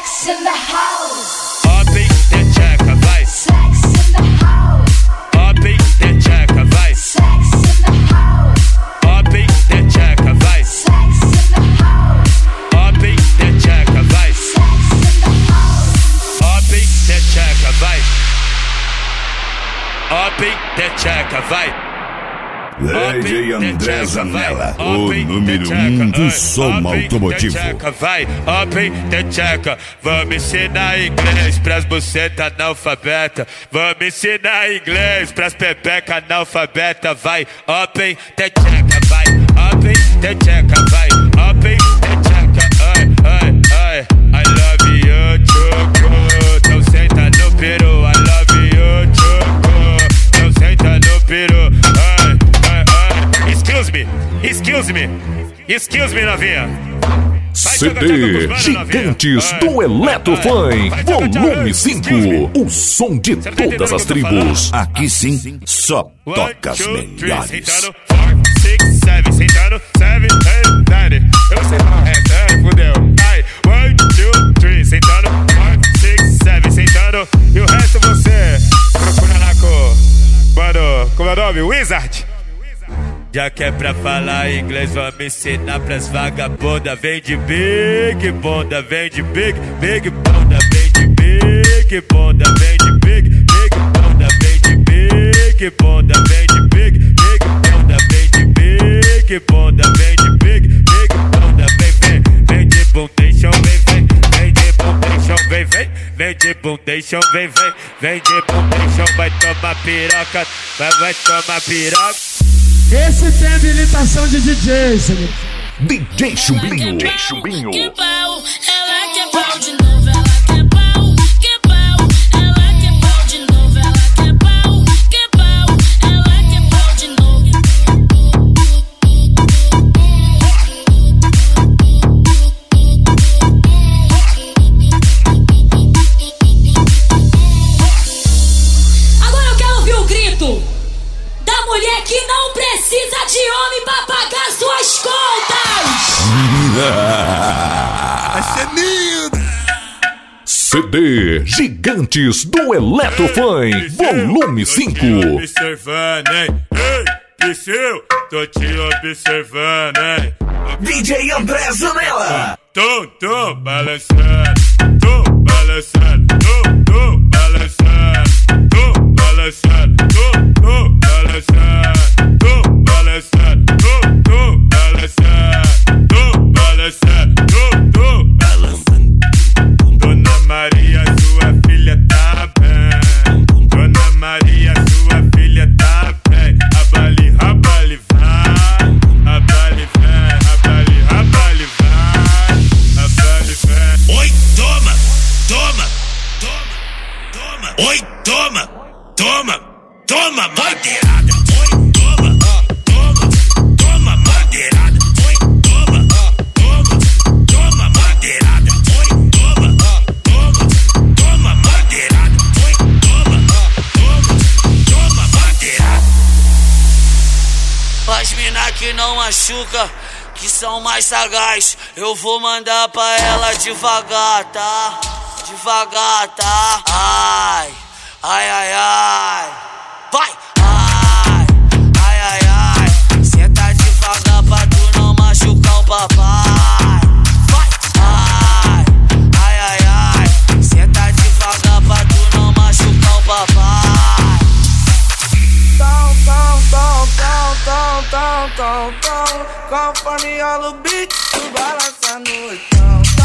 Sex in the house. Up e tcheca, vai. Sex in the house. Up e tcheca, vai. Sex in the house. Up e tcheca, vai. Sex in the house. Up e tcheca, vai. Sex in the house. Up e tcheca, vai. Up e tcheca, vai. DJ André Zanella, o número 1 do som automotivo. Vai, up e tcheca. Vamos ensinar inglês pras buceta analfabeta. Vamos ensinar inglês pras pepeca analfabeta. Vai, up e tcheca, vai. Up e tcheca, vai. Up e tcheca, ai, ai, ai. I love you, choco. Então senta no peru. I love you, choco. Então senta no peru. Ai. Excuse me, novinha. CD Gigantes do Eletrofan, volume 5. O som de todas as tribos. Aqui sim, só toca as melhores. Sentando 4, 6, 7, sentando 7, 8, 9. Eu sei falar resto, fudeu. Ai, 1, 2, 3, sentando 4, 6, 7, sentando. E o resto você procura na cor. Mano, como é o nome? Wizard. Já que é pra falar inglês, vamos ensinar pras vagabundas. Vem de big bunda, vem de big bunda, vem de big bunda, vem de big bunda, vem de big bunda, vem de big bunda, vem de big bunda, vem de big bunda, vem de bundation, vem de bundation, vem de bundation, vem de bundation, vai tomar piroca, vai tomar piroca. Esse tem habilitação de DJ, senhor. DJ Chumbinho. Que pau, ela quer pau de novo, ela quer pau. Que pau, ela quer pau de novo, ela quer pau. Que pau, ela quer pau de novo. Agora eu quero ouvir o grito da mulher que não precisa de homem pra pagar suas contas. Vai ser lindo. CD Gigantes do Eletrofan, volume 5. Observando, hein? Ei, Psyu, tô te observando, hein? DJ André Zanella. Tô balançando, tô balançando, tô balançando, tô balançando, tô balançando, tô balançando, tô balançando, tô balançando, tô balançando. Dona Maria, sua filha tá bem. Dona Maria, sua filha tá bem. Abali, rabali, vai. Abali, vem, abali, rabali, vai. Abali, vem. Oi, toma, toma, toma, toma. Oi, toma, toma, toma, madeirada. Oi, toma, toma, toma, madeirada. Oi, toma, toma, toma, madeirada. Oi, toma, toma, toma, madeirada. Oi, toma, toma, toma, madeirada. As mina que não machuca, que são mais sagaz, eu vou mandar pra ela devagar, tá? Devagar, tá? Ai, ai, ai, ai. Vai! Ai, ai, ai, ai. Senta devagar pra tu não machucar o papai. Vai! Ai, ai, ai, ai. Senta devagar pra tu não machucar o papai. Conforme rola o beat, tu balança no chão.